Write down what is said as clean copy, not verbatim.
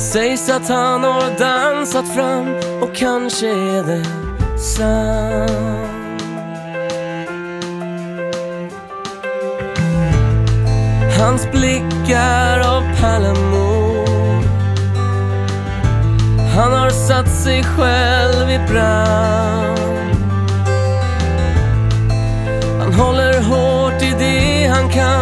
Sägs att han har dansat fram, och kanske är det sant. Hans blickar av pärlemor, han har satt sig själv i brand.